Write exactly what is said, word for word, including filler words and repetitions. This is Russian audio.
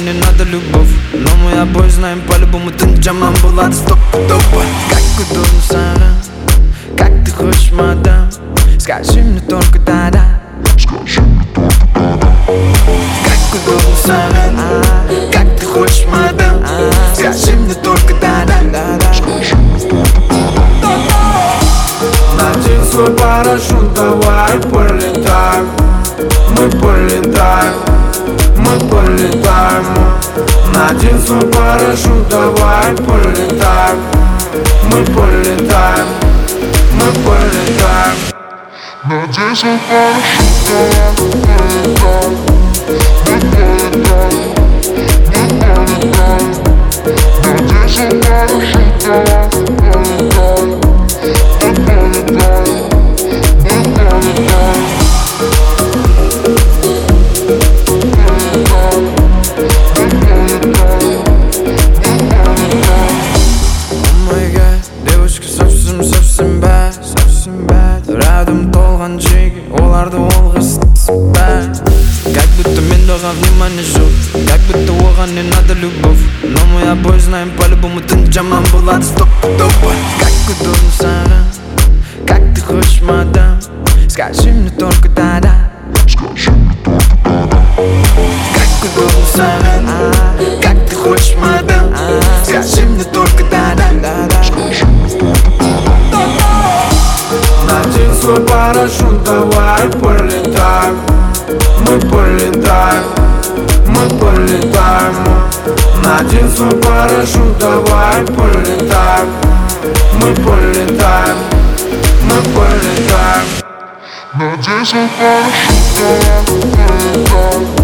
не надо любовь. Но мы обои знаем по-любому, ты джаман была стопудово. Как удобно, Сара, как ты хочешь, мадам, скажи мне только да-да. Как удобно, Сара, как ты хочешь, мадам, скажи мне только да-да. Надень свой парашют, давай полетаем. Мы полетаем, мы полетаем. Надень свой парашют, давай полетаем. Мы полетаем, мы полетаем. Надень свой парашют, давай полетаем. Мы полетаем, мы полетаем. Надень свой парашют, давай полетаем. Мы полетаем, мы полетаем. Совсем bad, совсем bad. Рядом толған жеги, оларды олғыстысы bad. Как будто мен доған внимание жоқ, как будто оған не надо любовь. Но мы обои знаем по-любому, ты джаман болады стопудово. Как удобно, Сара, как ты хочешь, мадам, скажи мне только да-да. Как удобно, Сара, как ты хочешь, мадам, скажи мне только да-да. Надень свой парашют, давай полетаем. Мы полетаем, мы полетаем. Надень свой парашют, давай полетаем. Мы полетаем, мы полетаем. Надень свой парашют, давай полетаем.